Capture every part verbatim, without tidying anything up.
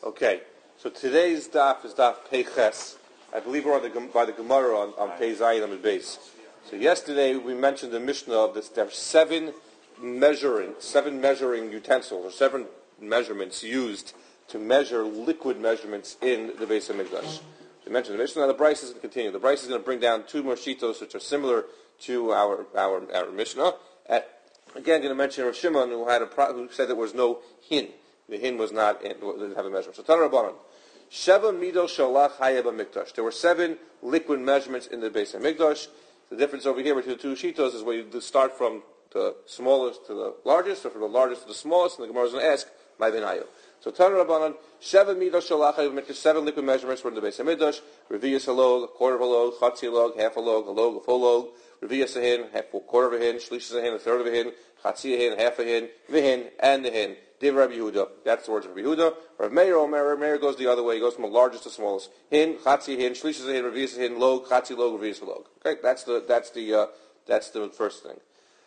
Okay, so today's daf is daf Peiches. I believe we're on the, by the Gemara on, on Pei Zayin on the base. So yesterday we mentioned the Mishnah of this. There are seven measuring, seven measuring utensils or seven measurements used to measure liquid measurements in the Beis Hamikdash. We mentioned the Mishnah. Now the Bryce is going to continue. The Bryce is going to bring down two more shitos which are similar to our our, our Mishnah. At, again, going to mention Rav Shimon who had a pro- who said there was no hin. The hin was not in, didn't have a measurement. So Tana Rabbanan, Sheva Mido Shalach Hayab Mikdash. There were seven liquid measurements in the Beis Hamikdash. The difference over here between the two shitos is where you start from the smallest to the largest, or from the largest to the smallest, and the Gemara is going to ask, my benayu. So Tana Rabbanan, Sheva Mido Shalach Hayab Mikdash. Seven liquid measurements were in the Beis Hamikdash. Reviyas a log, a quarter of a log, chatzi a log, half a log, a log, a full log. Reviyas a hin, half a quarter of a hin, shlishas a hin, a third of a hin, chatzi a hin, half a hin, vihin, and the hin. Div Rabbi Yehuda. That's the words of Rabbi Yehuda. Rav Meir, Omer, Rav Meir goes the other way. He goes from the largest to smallest. Hin, chatzi hin, shlishas hin, reviyas hin, log, chatzi log, reviyas log. Okay, that's the that's the uh, that's the first thing.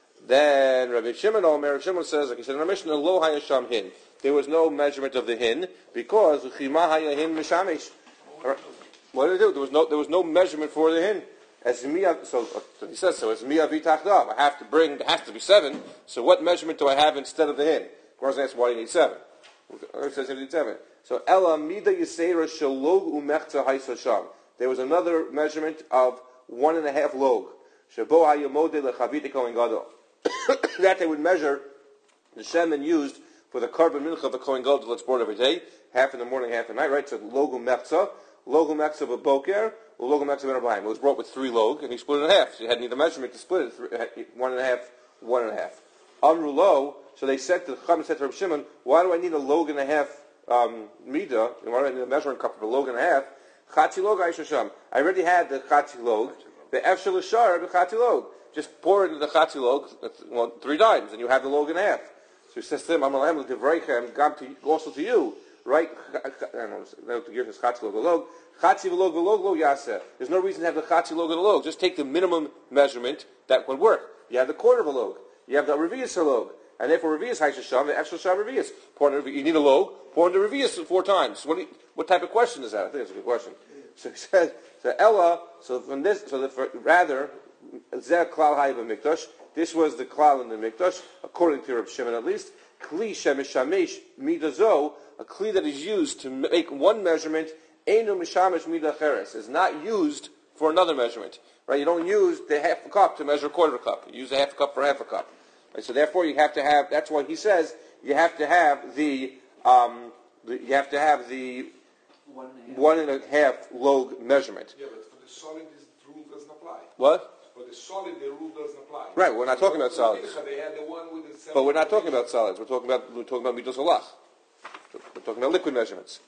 Then Rabbi Shimon, Omer, Rabbi Shimon says, like he said in our Mishnah, lo hayasham hin. There was no measurement of the hin because chima haya hin mishamish. What did it do? There was no there was no measurement for the hin. As miya, so, so he says so. As miya vitachdav. I have to bring. There has to be seven. So what measurement do I have instead of the hin? Of course, why do you need seven? It says you need seven. So Ella mida yiseira shalog umechza haisasham. There was another measurement of one and a half log. Shabo hayamode lechavite kohen gadol. That they would measure the shemen used for the carbon mincha of the kohen gadol that's brought every day, half in the morning, half at night. Right? So log umechza, log umechza b'boker, log umechza b'narbayim. It was brought with three log, and he split it in half. So you had need a measurement to split it, one and a half, one and a half. Amrulo. So they said to the Chacham, said to Rabbi Shimon, why do I need a log and a half um, midah? Why do I need a measuring cup for a log and a half? Chatzi log aishasham. I already had the chatzi log. The efshel l'shar, the chatzi log. Just pour it into the chatzi log well, three times, and you have the log and a half. So he says to him, "Amalahem l'tivreichem gam also to you, right? I don't know to give his chatzi log a log. Chatzi v'log v'log lo yaseh. There's no reason to have the chatzi log and a log. Just take the minimum measurement that would work. You have the quarter of a log. You have the reviyas a log. And therefore, Revius Haishasham, the extra Shah Revius. You need a log, pour in the Revius four times. What, you, what type of question is that? I think that's a good question. So he says, so Ella, so from this, so that for, rather, Zer Klal Hayab Mikdash, this was the Klal in the Mikdash, according to Reb Shimon at least, Kli Shemesh Shamesh Midazo, a Kli that is used to make one measurement, Einu Mishamesh Midacheres, is not used for another measurement. Right? You don't use the half a cup to measure a quarter of a cup. You use a half a cup for half a cup. Right, so therefore, you have to have. That's why he says you have to have the. Um, the you have to have the one and, one and a half log measurement. Yeah, but for the solid, this rule doesn't apply. What? For the solid, the rule doesn't apply. Right, we're not talking about solids. They had the one with the but we're not talking about solids. We're talking about we're talking about midos halach. We're talking about liquid measurements.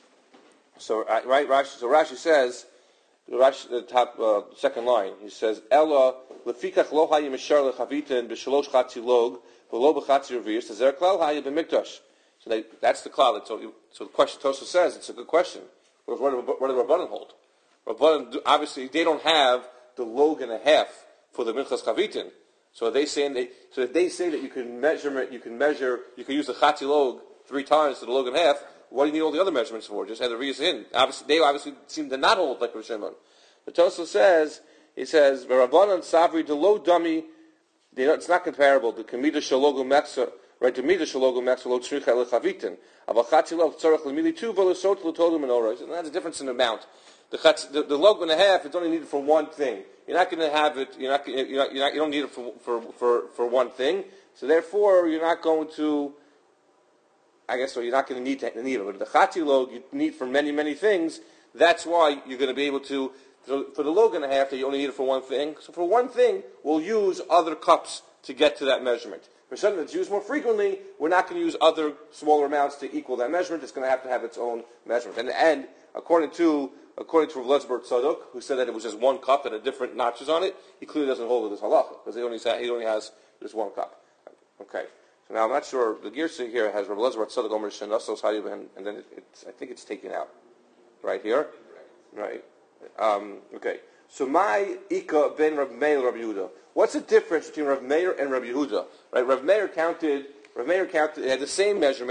So uh, right, Rashi. So Rashi says. The Rashi, the top uh, second line, he says, "Ella lefikach lo hayim mishar lechavitin b'shalosh chatzi log v'lo b'chatzi reviyus tezer klal hayim b'mikdash." So they, that's the klal. So, so the question Tosa says it's a good question. What, what, what do the Rabbanan hold? Rabbanan obviously they don't have the log and a half for the minchas chavitin. So they saying they so if they say that you can measure you can measure you can use the chatzi log three times to the log and a half. What do you need all the other measurements for? Just have the reason in. Obviously, they obviously seem to not hold like Rav Shimon. The Tosfos says, he says, "V'Rabbanan savri delo dummy." It's not comparable. The kamida shalogu meksa, right? The mida shalogu meksa lo tzricha lechavitin. Avachatzi lo tzarich lemili tu v'lesot l'todu menorah. And that's a difference in amount. The chatz, the, the log and a half, it's only needed for one thing. You're not going to have it. You're not. You're not. You're not. You don't need it for for for for one thing. So therefore, you're not going to. I guess so. You're not going to need to need it, but the chatzi log you need for many, many things. That's why you're going to be able to. So for the log and a half, that you only need it for one thing. So for one thing, we'll use other cups to get to that measurement. For something that's used more frequently, we're not going to use other smaller amounts to equal that measurement. It's going to have to have its own measurement. And and according to according to Rav Lezber Tzadok, who said that it was just one cup that had different notches on it, he clearly doesn't hold with this halacha because he only he only has just one cup. Okay. So now I'm not sure. The Girsa here has Rav Elazar Tzadok Omer Shenasos Hayib, and then it, it's, I think it's taken out right here, right? Um, okay. So my Ika ben Rav Meir Rav Yehuda. What's the difference between Rav Meir and Rav Yehuda? Right? Rav Meir counted. Rav Meir counted. It had the same measurements.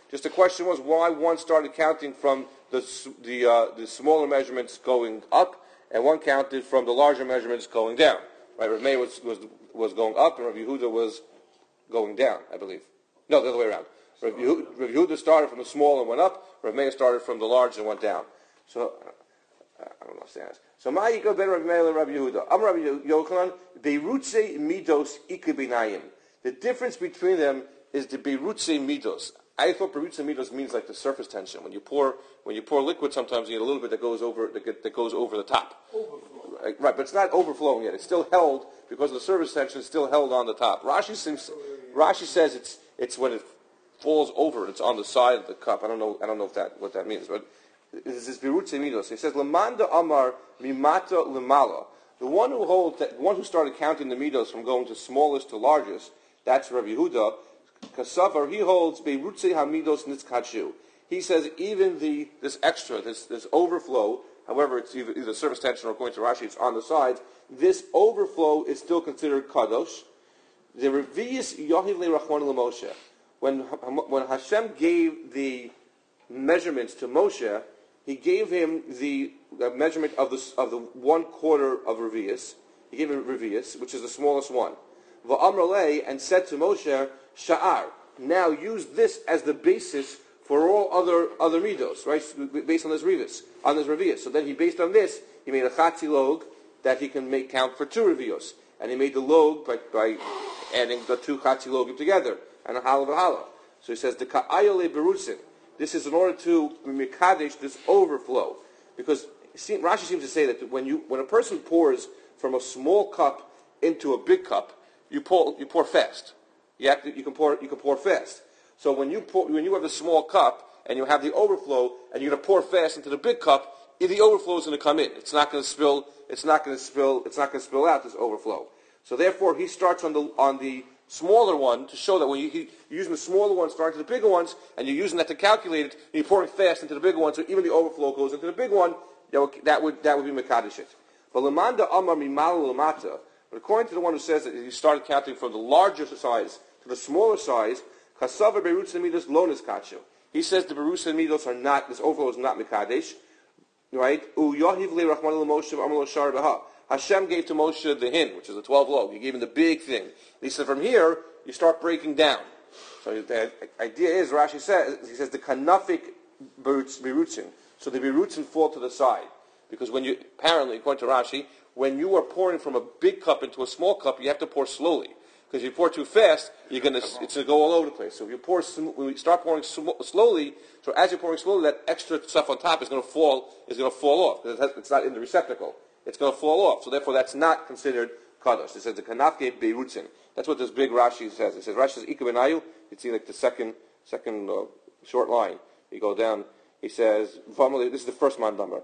Just the question was why one started counting from the s- the uh, the smaller measurements going up, and one counted from the larger measurements going down. Right? Rav Meir was, was was going up, and Rav Yehuda was going down, I believe. No, the other way around. Rav Yehuda, Rav Yehuda started from the small and went up. Rav Meir started from the large and went down. So uh, I don't understand this. So Ma'ika ben Rav Meir and Rav Yehuda. Am Rav Yochanan beirutze midos ikabinayim. The difference between them is the beirutze midos. I thought beirutze midos means like the surface tension. When you pour when you pour liquid, sometimes you get a little bit that goes over that, get, that goes over the top. Right, right, but it's not overflowing yet. It's still held because of the surface tension. It's still held on the top. Rashi seems, Rashi says it's it's when it falls over. It's on the side of the cup. I don't know. I don't know if that what that means, but this is beirutze midos. He says lamanda amar mimata limala. The one who holds that, the one who started counting the midos from going to smallest to largest, that's Rav Yehuda. Kasavar, he holds beirutze hamidos nitzkachu. He says even the this extra, this this overflow, however it's either, either surface tension or according to Rashi, it's on the sides. This overflow is still considered kadosh. The revius yahiv le'rachman leMoshe. When when Hashem gave the measurements to Moshe, He gave him the, the measurement of the of the one quarter of revius. He gave him revius, which is the smallest one. Va'amralei, and said to Moshe, Sha'ar. Now use this as the basis for all other other midos, right? Based on this revius, on this revius. So then he based on this, he made a chatzi log that he can make count for two revios, and he made the log by, by adding the two chatzi logim together and a hala v'hala. So he says the ka'ayole berusin. This is in order to mikadesh this overflow, because Rashi seems to say that when you when a person pours from a small cup into a big cup, you pour you pour fast. You have to, you can pour you can pour fast. So when you pour, when you have a small cup and you have the overflow and you're going to pour fast into the big cup, the overflow is going to come in. It's not going to spill. It's not going to spill. It's not going to spill out this overflow. So therefore, he starts on the on the smaller one to show that when you, he, you're using the smaller one, starting to the bigger ones, and you're using that to calculate it, and you're pouring fast into the bigger one, so even the overflow goes into the big one. That would that would, that would be mekadesh it. But lemanda amar mimal lamata. But according to the one who says that he started counting from the larger size to the smaller size, kasavar beirutz midos lonis kachu. He says the beirutz midos are not. This overflow is not mekadesh, right? U yahiv le rachman l'moshe v'amar shar b'ha. Hashem gave to Moshe the hin, which is the twelve log. He gave him the big thing. He said, from here, you start breaking down. So the idea is, Rashi says, he says the kanafik berutzin. So the berutzin fall to the side. Because when you, apparently, according to Rashi, when you are pouring from a big cup into a small cup, you have to pour slowly. Because if you pour too fast, you're gonna, it's going to go all over the place. So if you pour, when you start pouring slowly, so as you're pouring slowly, that extra stuff on top is going to fall, is going to fall off. Because it's not in the receptacle. It's going to fall off. So therefore, that's not considered kadosh. It says the kanafke beirutzin. That's what this big Rashi says. It says Rashi says ika benayu. You see like the second second uh, short line. You go down. He says this is the first man number.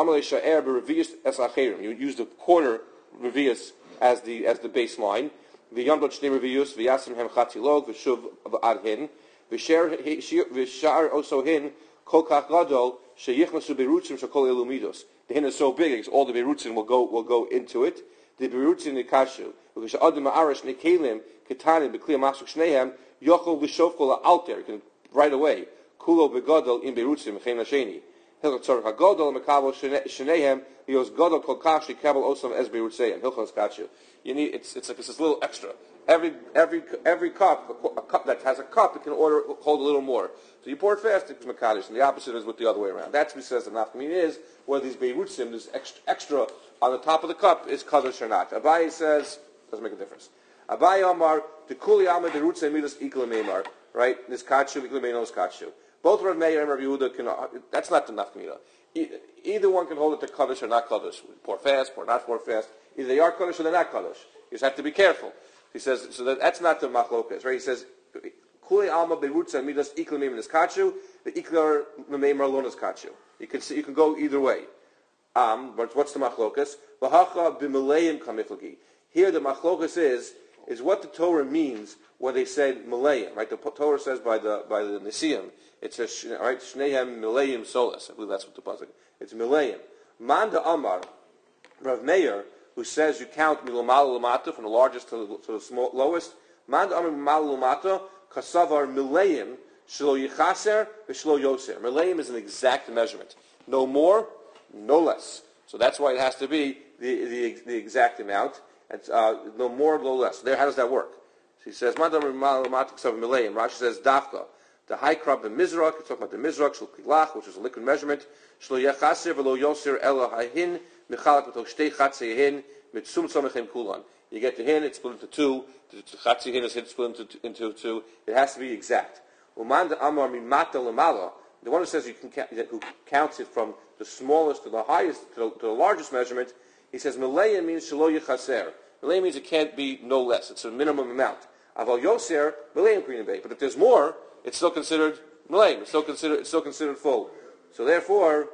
You use the quarter revius as the as the baseline. V'yamdot shnei revius v'yasim hem chatzilog v'shuv v'adhin v'shar osohin kol kach gadol sheyichnasu beirutzim shekol elumidos. The hin is so big, because all the berutzin will go will go into it. The berutzin nikashu, because adam ma'arash nikelim ketanim b'kliyam masuk shnehem yochol v'shofkol alter. You can right away kulo begadol in berutzin v'chein hasheni. Hilchot tzarich hagadol mekabel shnehem yos gadol kol kash yikabel osam es berutzayim. Hilchot kachu. You need it's it's like it's this little extra. Every every every cup, a cup that has a cup, it can order hold a little more. So you pour it fast, it's mekadesh, and the opposite is with the other way around. That's what he says the nafkamin is, where these beirutzim, this extra, extra on the top of the cup, is kadosh or not. Abaye says, doesn't make a difference. Abaye Amar, the kuli amar berutzim midas ikla meimar, right? This kachu, ikla meinos kachu. Both Rav Meir and Rav Yehuda can, that's not the nafkamina. Either one can hold it to kadosh or not kadosh. Pour fast, pour not pour fast. Either they are kadosh or they're not kadosh. You just have to be careful. He says, so that, that's not the machlokas, right? He says, Kuli alma beirutza midas ikla meimas kachu, the ikla meimar lonas kachu. You can see, you can go either way. Um, but what's the machlokas? V'hacha b'maleim kamiflagi. Here the machlokas is is what the Torah means when they said maleim. Right? The Torah says by the by the Nesiim, it says right shnehem maleim solas. I believe that's what the pasuk. It's maleim. Manda Amar, Rav Meir, who says you count milomal lamata from the largest to the, to the small, lowest. Manda Amar milomal lamata kasavar mileim Shlo yichaser v'shlo yoser. Meleim is an exact measurement. No more, no less. So that's why it has to be the, the, the exact amount. And, uh, no more, no less. There, how does that work? She says, Rashi says, Dafka. The high crop, the mizrak, it's talking about the mizrak, shel kilach, which is a liquid measurement. Shlo yachaser v'lo yoser ela hahin, michalak v'tok shtei chatzei hin, mitzum tzomechem kulan. You get the hin, it's split into two. The chatzei hin is split into, into two. It has to be exact. Uman de amar mimata lemala. The one who says you can count, who counts it from the smallest to the highest, to the, to the largest measurement, he says, Meleya means shelo yichaser. Meleya means it can't be no less. It's a minimum amount. Aval yoser, Meleya green bay. But if there's more, it's still considered Meleya. It's still considered, it's still considered full. So therefore,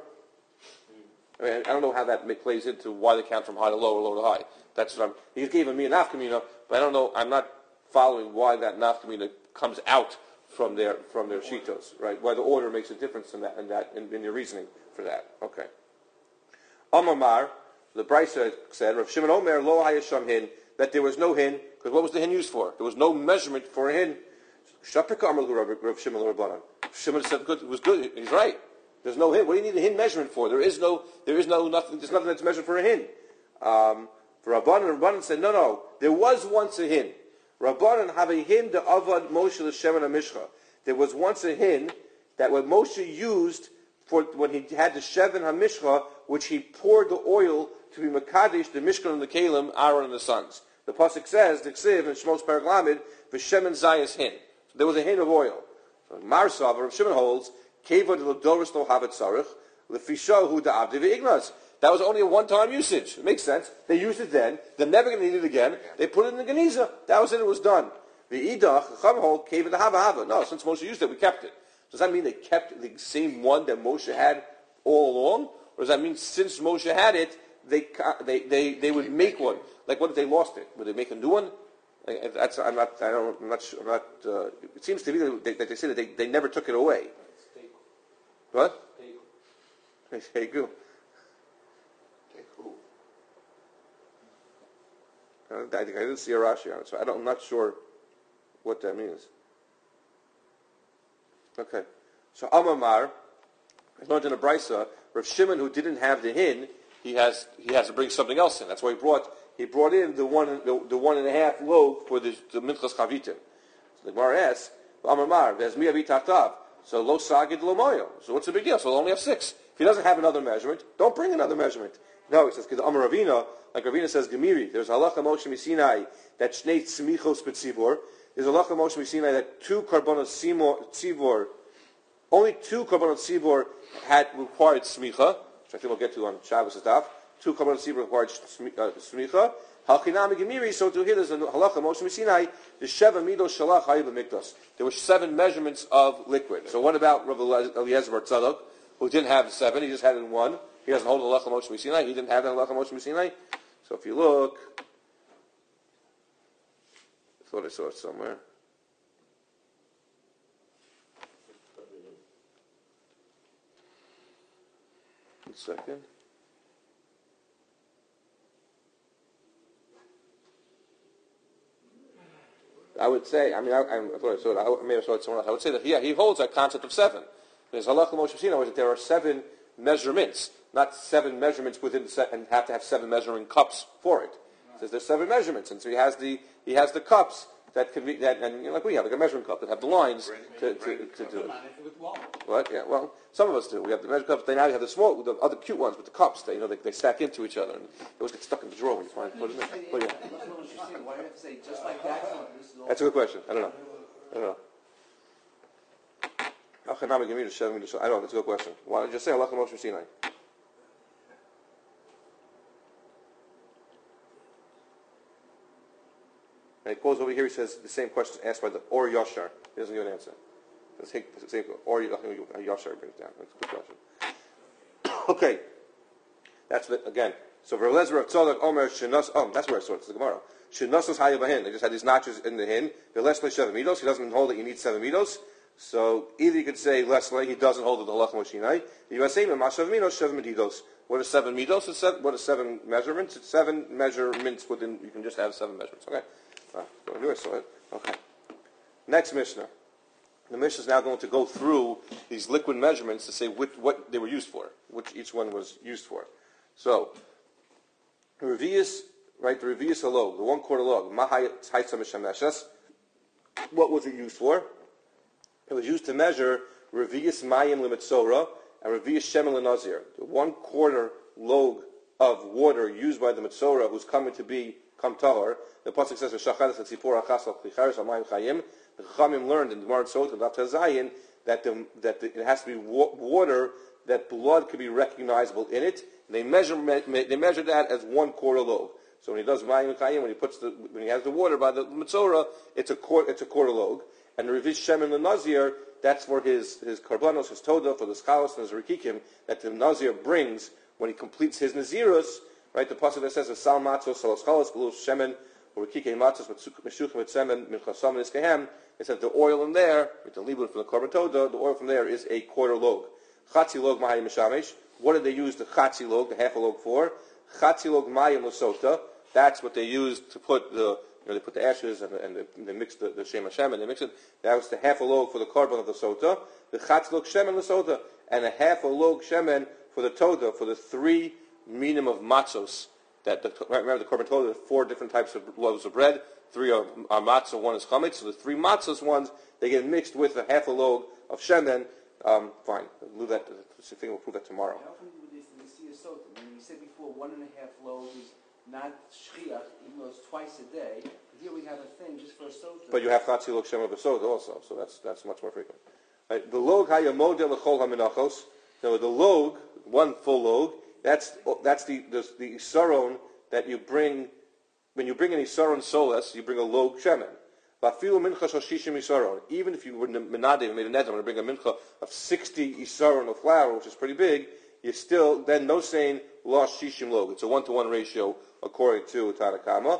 I mean, I don't know how that plays into why they count from high to low or low to high. That's what I'm, he's giving me a nafkamina, but I don't know, I'm not following why that nafkamina comes out from their from their shitos, right? Why the order makes a difference in that in that in, in your reasoning for that. Okay. Amar, the Brisa said, Rav Shimon Omer lo hayasham hin, that there was no hin, because what was the hin used for? There was no measurement for a hin. Shapika Amar Rav Shimon Rabbanan. Shimon said good, it was good. He's right. There's no hin. What do you need a hin measurement for? There is no there is no nothing. There's nothing that's measured for a hin. Um, for Rabbanan, Rabbanan said no, no. There was once a hin. Rabbanan have a hin the avad Moshe l'Shemen HaMishcha. There was once a hin that what Moshe used for when he had the Sheven HaMishcha, which he poured the oil to be Makadish, the Mishkan and the Kalim, Aaron and the sons. The Pasuk says, the Ksiv in Shmos Paraglamid, V'Shemen Zayas hin. So there was a hin of oil. So Marsav, Rav Shimon holds, Keva de L'Doris Lo Havet Tzarech, L'Fisha Hu Da'avdi V'Ignas. That was only a one-time usage. It makes sense. They used it then. They're never going to need it again. They put it in the Geniza. That was it. It was done. The Idach, Chacham hold, cave in the Hava Hava. No, since Moshe used it, we kept it. Does that mean they kept the same one that Moshe had all along? Or does that mean since Moshe had it, they they they, they would make one? Like what if they lost it? Would they make a new one? That's I'm not I don't I'm not sure, I'm not. Uh, it seems to me that they, that they say that they, they never took it away. What? Teiku. I think I didn't see a Rashi on it, so I don't, I'm not sure what that means. Okay. So Amamar, I learned in a Brisa, Rav Shimon, who didn't have the hin, he has he has to bring something else in. That's why he brought he brought in the one the, the one and a half loaf for the, the Minchas Chavitim. So the Gemara asks, Amamar, there's mi avitatav. So lo sagid lo moyo. So what's the big deal? So he'll only have six. If he doesn't have another measurement, don't bring another measurement. No, he says, because Amar Ravina, like Ravina says, Gemiri, there's halacha Moshe Misinai that shnei tzmichos betzivor. There's halacha Moshe Misinai that two karbonos tzivor, only two karbonos tzivor had required smicha, which I think we'll get to on Shabbos Daf. Two karbonos tzivor required smicha. Halchinami Gemiri, so to here there's a halacha Moshe Misinai, the sheva midos shalach hayu b'mikdos. There were seven measurements of liquid. So what about Rav Eliezer Bar Tzadok, who didn't have seven, he just had it in one? He doesn't hold the halacha Moshe Sinai. He didn't have the halacha Moshe Sinai. So if you look, I thought I saw it somewhere. One second. I would say, I mean, I, I thought I saw it. I may have saw it somewhere else. I would say that, yeah, he holds that concept of seven. There's halacha Moshe Sinai, where there are seven measurements, not seven measurements within the set, and have to have seven measuring cups for it. It says there's seven measurements, and so he has the he has the cups that can be that, and you know, like we have like a measuring cup that have the lines to, to, to, to do it. What? Yeah. Well, some of us do. We have the measuring cups. They now have the small, the other cute ones with the cups. They you know they, they stack into each other, and they always get stuck in the drawer when you find put it in there. But, yeah. Why do you have to say just like that? That's a good question. I don't know. I don't know. I don't know. That's a good question. Why don't you just say halacha Moshe Sinai? And he goes over here. He says the same question asked by the Or Yashar. He doesn't give an answer. The same, the same Or Yashar brings down. That's a good question. Okay, that's it again. So for Eliezer of Tzadok Omer Shenas. Oh, that's where I saw it. It's the Gemara. Shenasos Hayabahin. They just had these notches in the hin. The Leslie seven midos. He doesn't hold it. He needs seven midos. So either you could say Leslie, he doesn't hold it the halacha Moshinai. You say Mashav midos seven medidos. What are seven midos? It's seven, what are seven measurements? It's seven measurements within. You can just have seven measurements. Okay. Ah, so I saw it. Okay. Next Mishnah. the Mishnah is now going to go through these liquid measurements to say which, what they were used for, which each one was used for. So, Revius, right, the Revius Halog, the one quarter log, Mahai Tzaitza Mishameshes, what was it used for? It was used to measure Revius Mayim Limitzora and Revius Shemen Lenazir, the one quarter log of water used by the Mitzora who's coming to be Kam Tahor. The Pasuk says, V'shachad es tzipor achas al klicharis al mayim chayim. The Chachamim learned in the Gemara Sotah, Daf Zayin, that the, that the, it has to be wa- water that blood could be recognizable in it. And they measure me, they measure that as one quarter log. So when he does mayim chayim, when he puts the when he has the water by the Mitzora, it's a quarter it's a quarter log. And the Revius Shemen Lenazir, that's for his his karbanos, his toda, for the schalos and his rikikim that the Nazir brings when he completes his nazirus. Right, the pasuk that says sal matzos salos chalos belos shemen or rikikei matzos meshuchim et semen min chasam niskehem. It says the oil in there, with the libud from the korban toda, the oil from there is a quarter log. Chatzi log mahayim mishamesh. What did they use the chatzi log, the half a log for? Chatzi log mayim lasota. That's what they used to put the, you know, they put the ashes and, and they, they mix the, the shem Hashem and they mix it. That was the half a log for the korban of the sota. The chatzi log shemen lasota and a half a log shemen for the toda, for the three minim of matzos. That the, remember the korban toda, four different types of loaves of bread. Three are, are matzah, one is chametz. So the three matzos ones, they get mixed with a half a log of shemen. Um, fine, we'll do that. I think we'll prove that tomorrow. How often do this in the Siyah Sota? I mean, we said before, one and a half log is not shchiach, even though it's twice a day. But here we have a thing just for a sota. But you have chatzi log shemen b'soda also, so that's that's much more frequent. Right, the log hayamodel l'chol haminachos. So the log, one full log, that's that's the the, the isaron that you bring. When you bring an isaron solas, you bring a log shemen. Even if you were menade and made a neder, and bring a mincha of sixty isaron of flour, which is pretty big, you still then no saying lost shishim log. It's a one to one ratio according to Tanakama.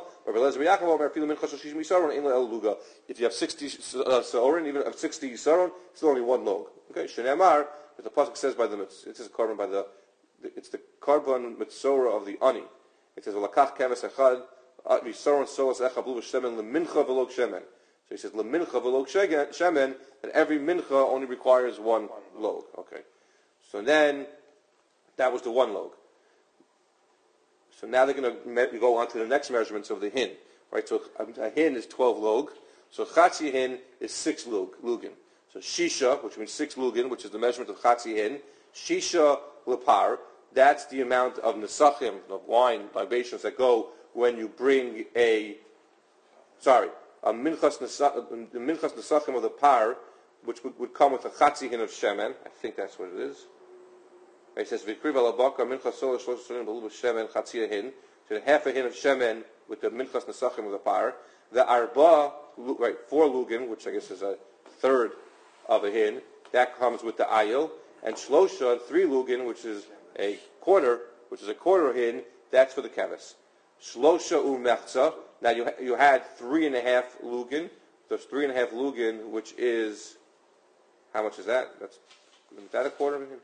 If you have sixty isaron, even of sixty isaron, it's still only one log. Okay, shenemar, as the pasuk says by the it says carbon by the it's the carbon mitzora of the ani. It says lakach keves echad. So he says lemincha v'log shemen, that every mincha only requires one log. Okay, so then that was the one log. So now they're going to me- go on to the next measurements of the hin. Right, so a hin is twelve log. So chatzi hin is six log lugin. So shisha, which means six lugin, which is the measurement of chatzi hin. Shisha lepar, that's the amount of nesachim, of wine libations that go when you bring a, sorry, a minchas nesachim of the par, which would, would come with a chatzi hin of shemen. I think that's what it is. It says v'kriv alabaka minchas sola shlosh solim b'lu shemen chatzi hin. So half a hin of shemen with the minchas nesachim of the par. The arba, right, four lugin, which I guess is a third of a hin, that comes with the ayil, and shlosha, three lugin, which is a quarter, which is a quarter hin, that's for the keves. Shlosha umechza. Now you ha- you had three and a half lugin. There's three and a half lugin, which is how much is that? That's is that a quarter of a hin?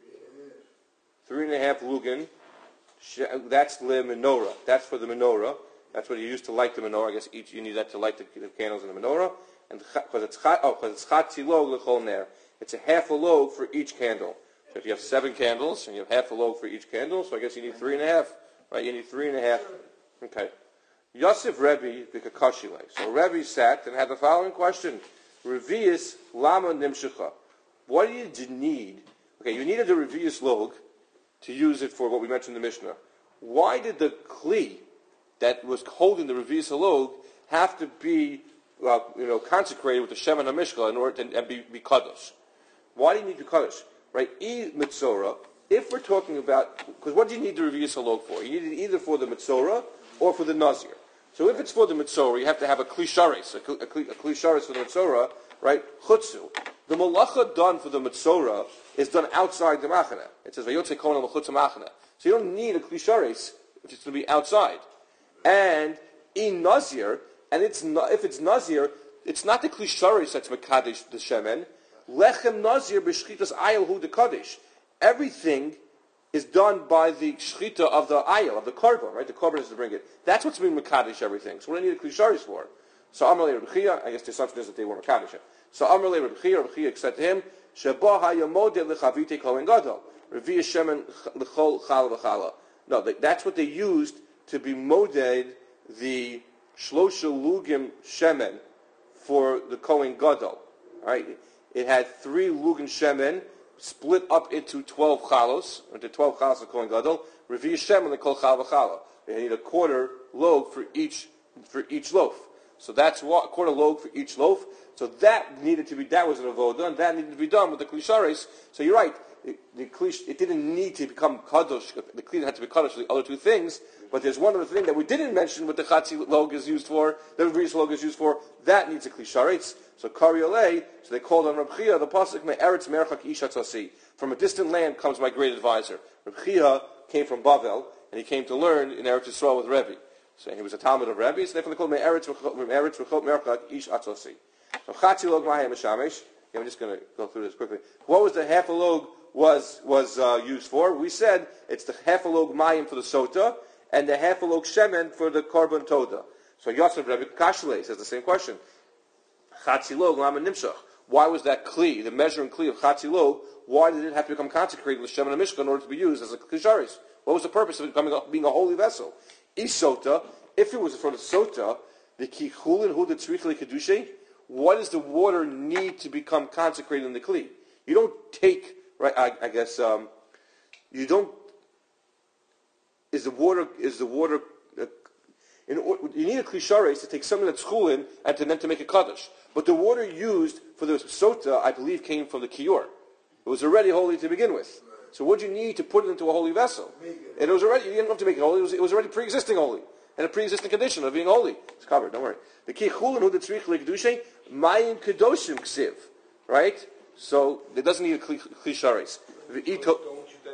Three and a half lugin. That's le menorah. That's for the menorah. That's what you use to light the menorah. I guess each you need that to light the, the candles in the menorah. And because it's oh, because it's chatzi log l'chol ner. It's a half a log for each candle. So if you have seven candles and you have half a log for each candle, so I guess you need three and a half. Right, you need three and a half. Okay. Yosef Rebbe v'kakashile. So Rebbe sat and had the following question: Revius lama nimshecha. What do you need? Okay, you needed the Revius log to use it for what we mentioned in the Mishnah. Why did the kli that was holding the Revius log have to be, uh, you know, consecrated with the Shemen HaMishka in order to and be, be kadosh? Why do you need to kadosh? Right, e mitzora. If we're talking about, because what do you need the Revius log for? You need it either for the mitzora or for the nazir. So if it's for the mitzora, you have to have a kli sharis, a kli, a kli, a kli sharis for the mitzora, right? Chutzu. The malacha done for the mitzora is done outside the machana. It says vayotze kohen l'chutz machana. So you don't need a kli sharis if it's going to be outside. And in nazir, and it's not, if it's nazir, it's not the kli sharis that's mekadesh the shemen. Lechem nazir b'shchitas ayil hu de kadesh. Everything is done by the shchita of the ayil, of the korban, right? The korban is to bring it. That's what's being mekadesh everything. So what do I need a kli sharis for? So Amalei Rebbe Chia, I guess the assumption is that they were mekadesh. So Amar le Rabbi Chia, Rabbi Chia said to him, Sheba hayamodeh lechavite kohen gadol, revi shemen lechol chala v'chala. No, that's what they used to be moded the shlosha lugim shemen for the kohen gadol. All right, it had three lugim shemen split up into twelve chalos, into twelve chalos of kohen gadol. Revi shemen lechol chala v'chala. They need a quarter log for each for each loaf. So that's what a quarter log for each loaf. So that needed to be, that was an avodah, and that needed to be done with the klisharis. So you're right, it, the klish, it didn't need to become kadosh. The kli had to be kadosh for the other two things. But there's one other thing that we didn't mention, what the chatzi log is used for, the revius log is used for. That needs a klisharis. So kari olei. So they called on Reb Chia the pasuk me eretz merchak ish hatzasi. From a distant land comes my great advisor. Reb Chia came from Bavel, and he came to learn in Eretz Yisrael with Rebbe. So he was a Talmud of Rebbe, so therefore they called him Eretz Rechot Merchak Ish Atzosi. So Chatzi Log Mahayim Hashamesh. I'm just going to go through this quickly. What was the half a log was was uh, used for? We said it's the half a log Mayim for the Sota and the half a log Shemen for the Korban Toda. So Yosef Rebbe Kashle says the same question. Chatzi Log Lama Nimshach. Why was that Kli, the measuring Kli of Chatzi Log, why did it have to become consecrated with Shemen and Mishkan in order to be used as a Kisharis? What was the purpose of it becoming a, being a holy vessel? Isota, if it was for the Sota, the Kichulin Hu the Tzrichli Kedushe, what does the water need to become consecrated in the Kli? You don't take, right, I, I guess, um, you don't, is the water, is the water, uh, in, you need a Klishares to take something that's Chulin and to, then to make a Kaddish. But the water used for the Sota, I believe, came from the Kiyor. It was already holy to begin with. So what do you need to put it into a holy vessel? And it was already, you didn't have to make it holy, it was, it was already pre-existing holy. And a pre-existing condition of being holy. It's covered, don't worry. The ki chulin hu detzrich lekdushe, mayim kedoshim ksiv. Right? So, it doesn't need a klisharis. Don't you then,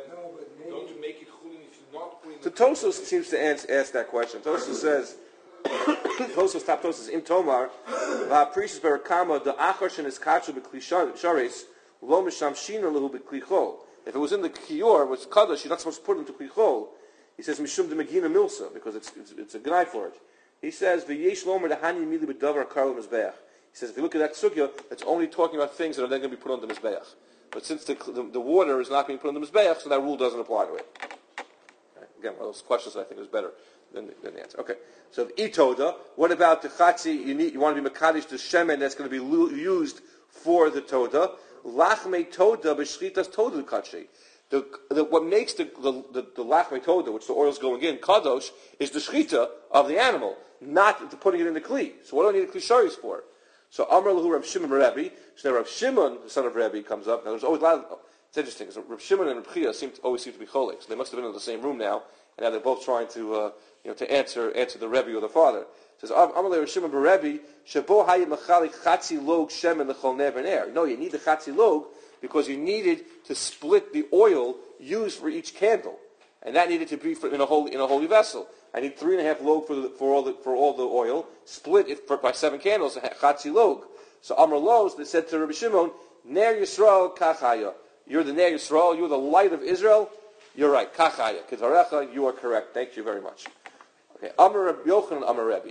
don't you make it chulin if you're not putting So Tosos seems to ask, ask that question. Tosos says, Tosos, top Tosos, im tomar, la precious berakama, the achar is kachu beklisharis, lo misham shina lehu beklichol. If it was in the kiyor, it was kaddish, you're not supposed to put it into klichol. He says mishum de megina milsa because it's it's, it's a gnai for it. He says v'yesh lomer dehani mili b'davar karl mizbeach. He says if you look at that sugya, it's only talking about things that are then going to be put on the mizbeach. But since the, the the water is not being put on the mizbeach, so that rule doesn't apply to it. Right. Again, one of those questions I think is better than the, than the answer. Okay, so the itoda. What about the chatzi? You need you want to be mekadosh the shemen that's going to be lu- used for the toda. Lachmei toda b'shchitas toda kachi. The, the, what makes the the, the, the lachmei toda, which the oil's going in, kadosh, is the shchita of the animal, not the putting it in the kli. So what do I need a kli sharis for? So Amar lahu Rav Shimon Rebbe. So now Rav Shimon, the son of Rebbe, comes up. Now there's always a lot. Of, it's interesting because Rav Shimon and Rav Chia seem to, always seem to be cholik. So they must have been in the same room now, and now they're both trying to uh, you know to answer answer the Rebbe or the father. It says Amar lahu Rav Shimon Rebbe. Shabo hayim machalik chatzi log shemen lechol never ner. No, you need the chatzi log because you needed to split the oil used for each candle, and that needed to be for, in a holy in a holy vessel. I need three and a half log for the, for all the for all the oil, split it for, by seven candles, a chatzi log. So Amar Los, they said to Rabbi Shimon, Ner Yisrael kachaya. You're the Ner Yisrael. You're the light of Israel. You're right. Kachaya. Kitarecha. You are correct. Thank you very much. Okay. Amar Rabbi Yochanan Amar Rebbe.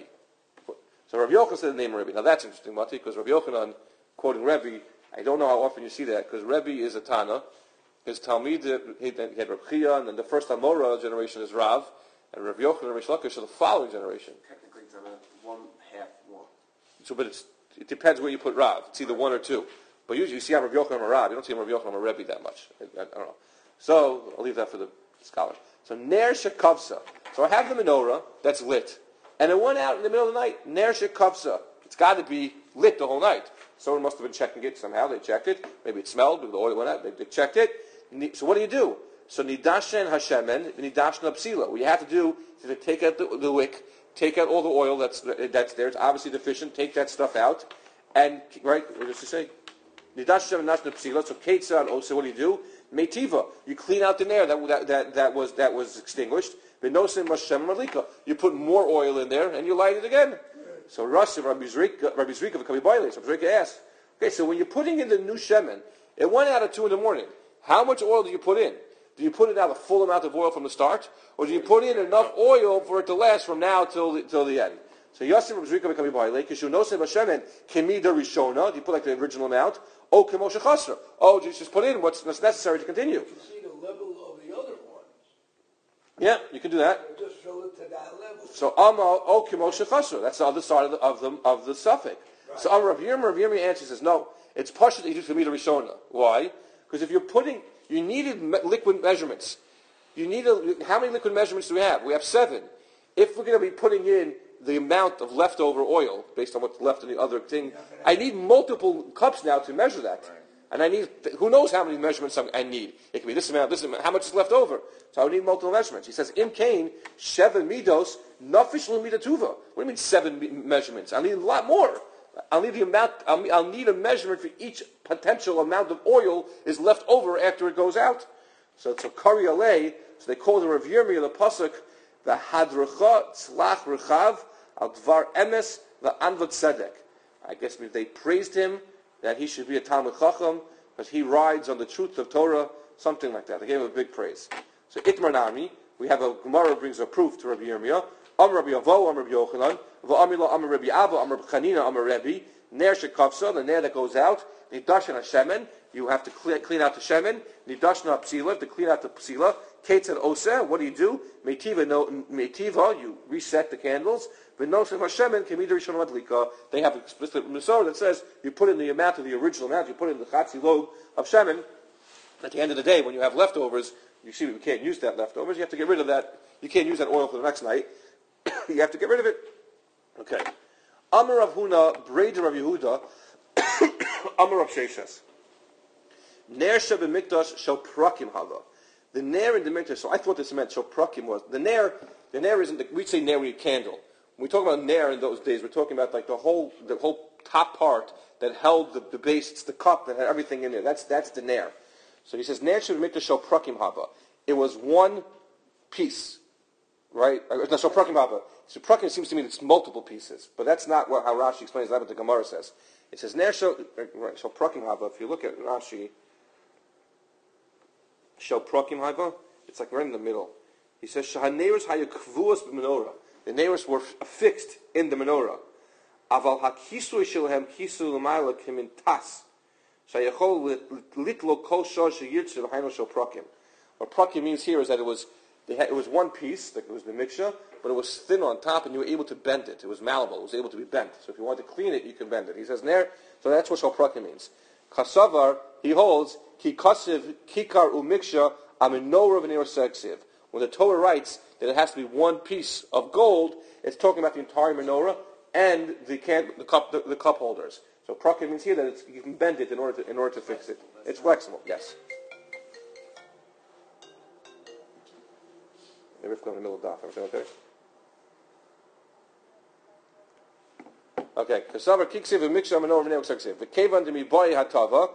So Rabbi Yochanan said the name of Rebbe. Now that's interesting, Mati, because Rabbi Yochanan quoting Rebbe. I don't know how often you see that, because Rebbe is a Tana. His Talmid, he had Reb Chia, and then the first Amora generation is Rav, and Rabbi Yochanan and Rish Lakish are the following generation. Technically, it's a one half more. So, but it's, it depends where you put Rav. It's either one or two. But usually you see Rabbi Yochanan or Rav. You don't see Rabbi Yochanan or Rebbe that much. I, I, I don't know. So, I'll leave that for the scholar. So, Ner Shekavsa. So I have the menorah that's lit. And it went out in the middle of the night. Ner Shekavsa. It's got to be lit the whole night. Someone must have been checking it somehow. They checked it. Maybe it smelled. Maybe the oil went out. Maybe they checked it. So what do you do? So nidashen hashemen, nidashen apsila. What you have to do is to take out the, the wick, take out all the oil that's that's there. It's obviously deficient. Take that stuff out, and right. What does it say? Nidashen nidashen apsila. So ketzad. Oh, so what do you do? Meitiva. You clean out the nair that that that, that was that was extinguished. Benosim mashem malika. You put more oil in there, and you light it again. So Rashi, Rabbi Zrika, Rabbi Zrika of Kabi Bailey. So Rabbi Zrika asks, okay, so when you're putting in the new shemen, it went out at two in the morning. How much oil do you put in? Do you put in out a full amount of oil from the start, or do you put in enough oil for it to last from now till the, till the end? So Yosef Rabbi Zrika becoming by lake. Kishu Nosei Bashemen Kemida Rishona. Do you put like the original amount? Oh, Kemoshe Chasra. Oh, you just put in what's necessary to continue. You see the level of the other ones. Yeah, you can do that. Just fill it to that level. So Amma Oh Kemoshe Chasra. That's the other side of the of the, of the suffix. Right. So Amma Rav Yirmiyah Rav Yirmiyah answers says no. It's partial that you do Kemida Rishona. Why? Because if you're putting, you needed me- liquid measurements. You need a, how many liquid measurements do we have? We have seven. If we're going to be putting in the amount of leftover oil, based on what's left in the other thing, I need multiple cups now to measure that. Right. And I need, who knows how many measurements I need. It can be this amount, this amount, how much is left over. So I need multiple measurements. He says, Im Kain, Sheva Midos, Nafish Lumida Tuva. What do you mean seven me- measurements? I need a lot more. I'll need the amount, I'll, I'll need a measurement for each potential amount of oil is left over after it goes out. So it's a Kari Alei, so they call the Rav Yirmiyah, the Pasuk, the Hadrecha Tzlach Rechav Al Dvar Emes the Anvat Tzedek. I guess they praised him that he should be a Talmud Chacham because he rides on the truth of Torah, something like that. They gave him a big praise. So Itmar Nami, we have a Gemara brings a proof to Rabbi Yirmiyah. Am Rabbi Avo, Am Rabbi Yochanan, V'amila Am Rabbi Abba, Am Rabbi Chanina, Am Rabbi Ner Shekavsa, the ner that goes out. Nidashan Hashemen, you have to clean, clean out the shemen. Nidashna Psila, to clean out the Psila. Ketzad Oseh, what do you do? Metiva, no, Metiva, you reset the candles. V'nosef Hashemen, Kemida Rishon Madlika. They have an explicit Masorah that says you put in the amount of the original amount, you put in the Chatzi Log of shemen. At the end of the day, when you have leftovers, you see we can't use that leftovers. You have to get rid of that. You can't use that oil for the next night. You have to get rid of it. Okay. Amar Rav Huna, Breda Rav Yehuda, Amar Rav Sheshes. Ner Shebemikdash Shel Prakim Hava. The Ner in the Mikdash, so I thought this meant Shel Prakim was. The Ner, the Ner isn't, the, we'd say Ner with a candle. When we talk about Ner in those days, we're talking about like the whole, the whole top part that held the, the base, it's the cup that had everything in there. That's, that's the Ner. So he says, Ner Shebemikdash Shel Prakim Hava. It was one piece. Right? No, so prakim haba. So prakim seems to me it's multiple pieces, but that's not what how Rashi explains. That's what the Gemara says. It says ner shel right. So prakim haba. If you look at Rashi, shel prakim haba, it's like right in the middle. He says shahaneros hayakvuas b'menorah. The neros were affixed in the menorah. Aval hakisui shelhem kisu l'mayla kimin tas. Shayachol litlo kol shor sheyirtzu v'haino shel prakim. What prakim means here is that it was. They had, it was one piece, like it was the miksha, but it was thin on top, and you were able to bend it. It was malleable. It was able to be bent. So if you wanted to clean it, you can bend it. He says, "Ner." So that's what shalprakim means. Kasavar, he holds, ki kasiv kikar umiksha aminora v'nei seksiv. When the Torah writes that it has to be one piece of gold, it's talking about the entire menorah and the can, the cup, the, the cup holders. So prakim means here that it's, you can bend it in order to in order to fix it. It's flexible. Yes. Maybe if we go in the middle of daf, everything okay? Okay. Kasavar kiksiv v'miksha aminor v'nei seksiv. V'kevan demi boy hatava,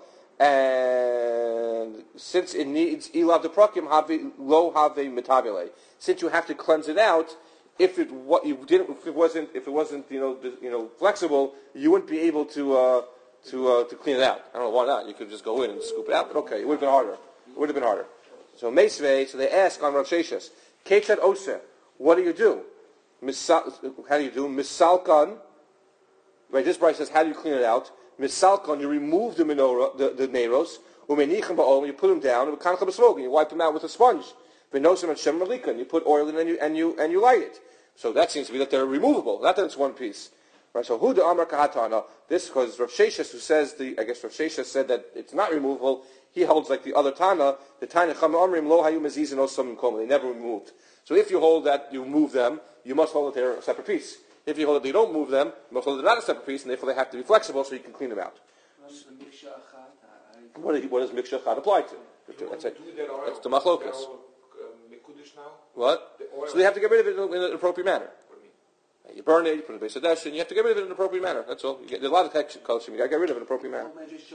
and since it needs ilav the prakim have lo have metabile. Since you have to cleanse it out, if it what you didn't, if it wasn't, if it wasn't, you know, you know, flexible, you wouldn't be able to uh, to uh, to clean it out. I don't know why not. You could just go in and scoop it out, but okay, it would have been harder. It would have been harder. So Meisvei, so they ask on Rav Sheshes, Ketzad Oseh, what do you do? Misal, how do you do? Misalkan, right, this Bryce says, how do you clean it out? Misalkan, you remove the menorah, the, the neros, umenichem ba'ol, you put them down, and you wipe them out with a sponge. V'nosem and shem malikan, you put oil in and you, and you, and you light it. So that seems to be that they're removable, not that it's one piece. Right, so who the Amar Kahatana? This because Rav Sheshes, who says the, I guess Rav Sheshes said that it's not removable. He holds like the other Tana, the Tana Chama Amrim Lo Hayu Mezizin Osam Koma. They never removed. So if you hold that you move them, you must hold that they're a separate piece. If you hold that you don't move them, you must hold that they're not a separate piece, and therefore they have to be flexible so you can clean them out. What, is, what does Miksha Chad apply to? That's it. That's the Machlokas. What? So they have to get rid of it in an appropriate manner. You burn it, you put it in a base of dash, and you have to get rid of it in an appropriate manner. That's all. You get, there's a lot of text culture. You got to get rid of it in an appropriate manner.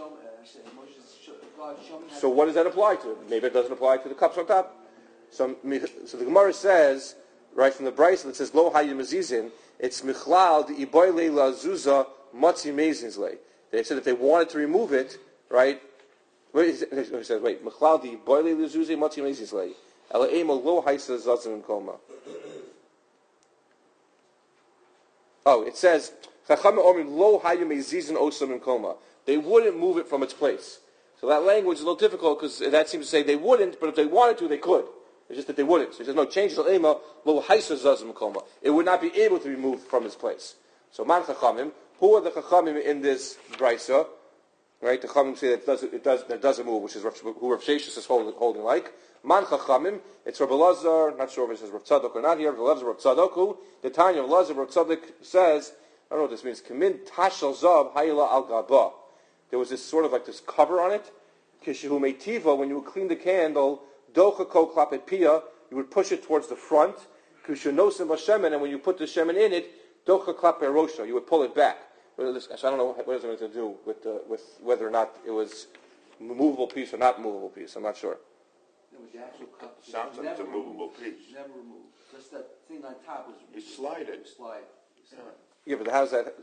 So what does that apply to? Maybe it doesn't apply to the cups on top. So, so the Gemara says, right from the Bryce that says Lo Hayim Azizin, it's Michlal the Iboyle La Zuza Matzi Mezinsley. They said if they wanted to remove it, right? Wait, he says, wait, Michlal the Iboyle La Zuza Matzi Mezinsley. Ela Ema Lo Haisa Zazim Koma. Oh, it says, Chachamim omrim lo hayim ezizin osam in koma. They wouldn't move it from its place. So that language is a little difficult because that seems to say they wouldn't, but if they wanted to, they could. It's just that they wouldn't. So he says, no, change the lema, lo haisa zazim koma. It would not be able to be moved from its place. So man chachamim, who are the chachamim in this brisa? Right, the chachamim say that it doesn't, it does, that it doesn't move, which is who Rav Sheshes is holding, holding like. Man chachamim, it's Rav Elazar, not sure if it says Rav Tzadok or not here, Rav Elazar, Rav Tzadok, who, the Tanya of Elazar, Rav Tzadok says, I don't know what this means, Kamin tashal zav hayla al gaba. There was this sort of like this cover on it. Kishehu meitiva, when you would clean the candle, docha ko klapet pia, you would push it towards the front. Kishehu nosim bashemen, and when you put the shemen in it, docha klapet rosha, you would pull it back. So I don't know what it has to do with uh, with whether or not it was a movable piece or not movable piece. I'm not sure. There was the actual cup. Sounds like it's a movable piece. Never removed. Just that thing on top was. You slide it. Slide. slide. Yeah, but how's that?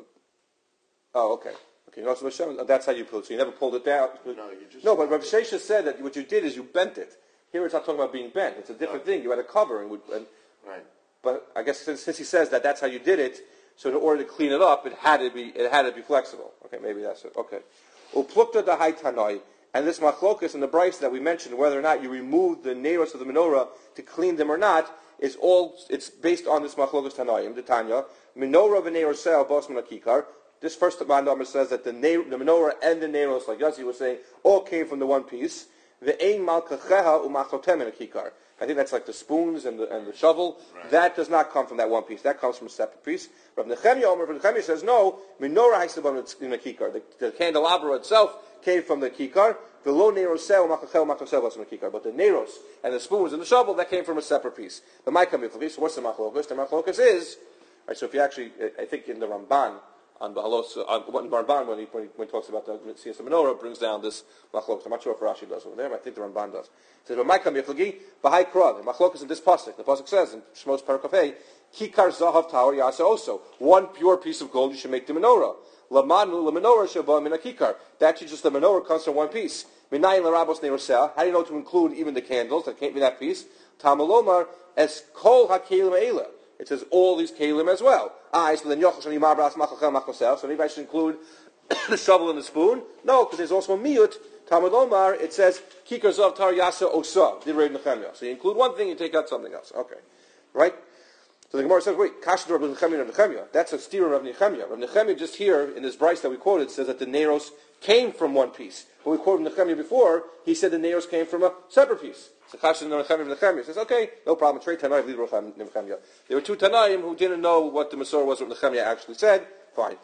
Oh, okay. Okay, no, so Hashem, that's how you pull it. So you never pulled it down. No, you just. No, but Rav Shesha said that what you did is you bent it. Here it's not talking about being bent. It's a different Right. thing. You had a cover and, would, and Right. But I guess since, since he says that that's how you did it, so in order to clean it up, it had to be it had to be flexible. Okay, maybe that's it. Okay. Uplukta da tanoi, and this machlokas in the Bryce that we mentioned, whether or not you remove the neiros of the menorah to clean them or not, is all it's based on this machlokas tanoim, the Tanya. Menorah v'neirosel bos menakikar. This first Mandamar says that the, the menorah and the neiros, like Yossi was saying, all came from the one piece. The ein malkacheha u'machotem menakikar. I think that's like the spoons and the, and the shovel. Right. That does not come from that one piece. That comes from a separate piece. Rav Nechemia Omer, Rav Nechemia says, no, menorah haisabam in the kikar. The candelabra itself came from the kikar. The lo nerosel machachel machachel was from the kikar. But the neros and the spoons and the shovel, that came from a separate piece. The Maikam Yiflavi, so what's the machlokas? The machlokas is, right, so if you actually, I think in the Ramban, on Bahalos, on Ramban, when he, when he, when he talks about the Siyas Menorah, brings down this machlokas. I'm not sure if Rashi does over there, but I think the Ramban does. It says, "V'maikam yiflagi b'hai krah." The machlokas in this pasuk. The pasuk says in Shmos Parakafei, "Kikar zahav tower yasa also." One pure piece of gold, you should make the menorah. Lamanu lemenorah sheba min kikar. That actually just the menorah comes from one piece. Minayin larabos neirosel. How do you know to include even the candles? That can't be that piece. Tamalomar es kol hakelim eila. It says all these kalim as well. Ah, so then yochel shani marbras machachel machosel. So maybe I should include the shovel and the spoon. No, because there's also a miyut. Talmud Omar, it says kikar zav tar yasa osa. Did Rav Nechemia. So you include one thing, you take out something else. Okay, right? So the Gemara says, wait, kasha Rav Nechemia and Rav Nechemia. That's a steer of Rav Nechemia. Rav Nechemia just here in this Bryce that we quoted says that the neros came from one piece. When we quoted Nechemia before, he said the neros came from a separate piece. So kasha Rav Nechemia Nechemia says, okay, no problem. Trade Tanaim, leave Rav Nechemia. There were two Tanaim who didn't know what the Masorah was, what Nechemia actually said. Fine.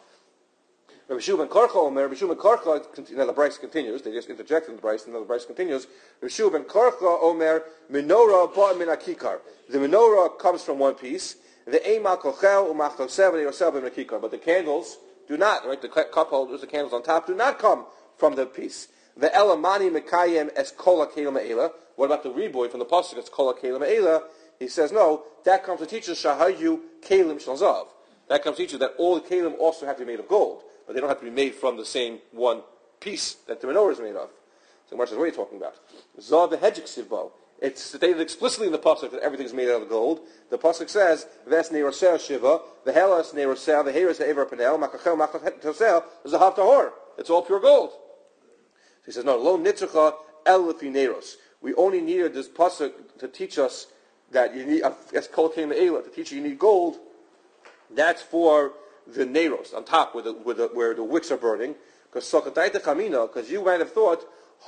Rabbi Shua ben Karcha Omer, Rabbi Shua ben Karcha, now the Bryce continues, they just interject in the Bryce, and then the Bryce continues. Rabbi Shua ben Karcha Omer, menorah ba min akikar. The menorah comes from one piece. The eimal kochel umachtosev v'neirosel ben akikar. But the candles do not, right, the cup holders, the candles on top, do not come from the piece. The elamani mekayem es kol hakelim me'ela. What about the reboy from the pasuk? It's kol hakelim me'ela. He says, no, that comes to teach us shahayu kelim shalzav. That comes to teach us that all the kelim also have to be made of gold. But they don't have to be made from the same one piece that the menorah is made of. So Gemara says, what are you talking about? Zav v'hedjik sivbo. It's stated explicitly in the pasuk that everything is made out of gold. The pasuk says, "Ves neirosel shiva, v'helas neirosel, v'heres ha'ever panel, makachel makachel zahav tahor." It's all pure gold. So he says, no, lo nitzucha el lefi neiros. We only needed this pasuk to teach us that you need, as kol kelim me'ela, to teach you you need gold. That's for the neiros on top where the, where the, where the wicks are burning, because because you might have thought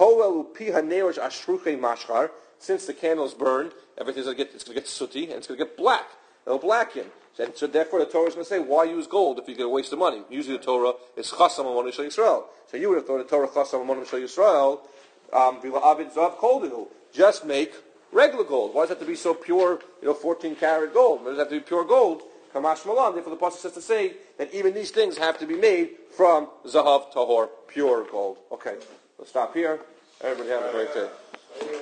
since the candles burn, everything's going to get it's going to get sooty and it's going to get black. It'll blacken. And so therefore the Torah is going to say, why use gold if you're going to waste the money? Usually the Torah is chasam amon Yisrael Yisrael. So you would have thought the Torah chasam amon Yisrael Yisrael avid zav koldinu. Just make regular gold. Why does it have to be so pure? You know, fourteen karat gold. Why does it have to be pure gold? Kamash Malan, therefore the pasuk says to say that even these things have to be made from Zahav Tahor, pure gold. Okay, let's stop here. Everybody have a great day.